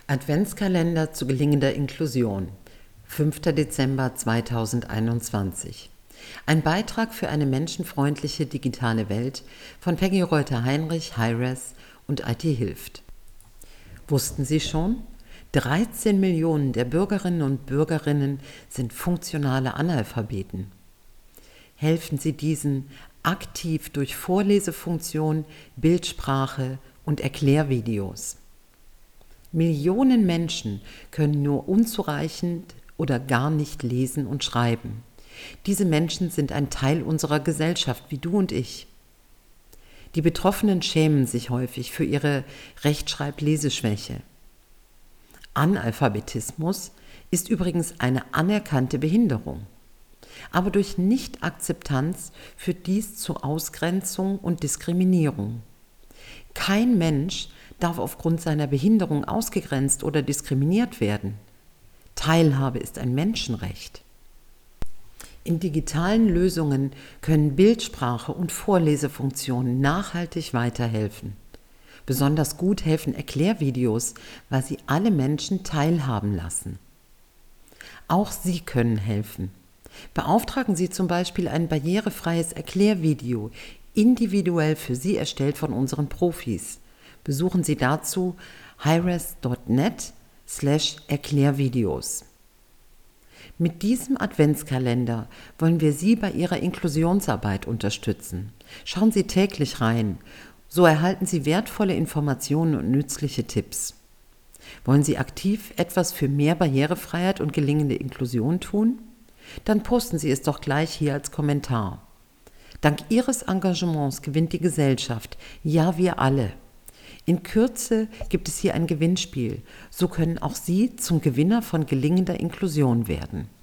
Adventskalender zu gelingender Inklusion, 5. Dezember 2021. Ein Beitrag für eine menschenfreundliche digitale Welt von Peggy Reuter-Heinrich, HiRes und IT hilft. Wussten Sie schon? 13 Millionen der Bürgerinnen und Bürgerinnen sind funktionale Analphabeten. Helfen Sie diesen aktiv durch Vorlesefunktion, Bildsprache und Erklärvideos. Millionen Menschen können nur unzureichend oder gar nicht lesen und schreiben. Diese Menschen sind ein Teil unserer Gesellschaft, wie du und ich. Die Betroffenen schämen sich häufig für ihre Rechtschreib-Leseschwäche. Analphabetismus ist übrigens eine anerkannte Behinderung. Aber durch Nichtakzeptanz führt dies zu Ausgrenzung und Diskriminierung. Kein Mensch darf aufgrund seiner Behinderung ausgegrenzt oder diskriminiert werden. Teilhabe ist ein Menschenrecht. In digitalen Lösungen können Bildsprache und Vorlesefunktionen nachhaltig weiterhelfen. Besonders gut helfen Erklärvideos, weil sie alle Menschen teilhaben lassen. Auch Sie können helfen. Beauftragen Sie zum Beispiel ein barrierefreies Erklärvideo, individuell für Sie erstellt von unseren Profis. Besuchen Sie dazu hires.net/Erklärvideos. Mit diesem Adventskalender wollen wir Sie bei Ihrer Inklusionsarbeit unterstützen. Schauen Sie täglich rein, so erhalten Sie wertvolle Informationen und nützliche Tipps. Wollen Sie aktiv etwas für mehr Barrierefreiheit und gelingende Inklusion tun? Dann posten Sie es doch gleich hier als Kommentar. Dank Ihres Engagements gewinnt die Gesellschaft, ja wir alle. In Kürze gibt es hier ein Gewinnspiel, so können auch Sie zum Gewinner von gelingender Inklusion werden.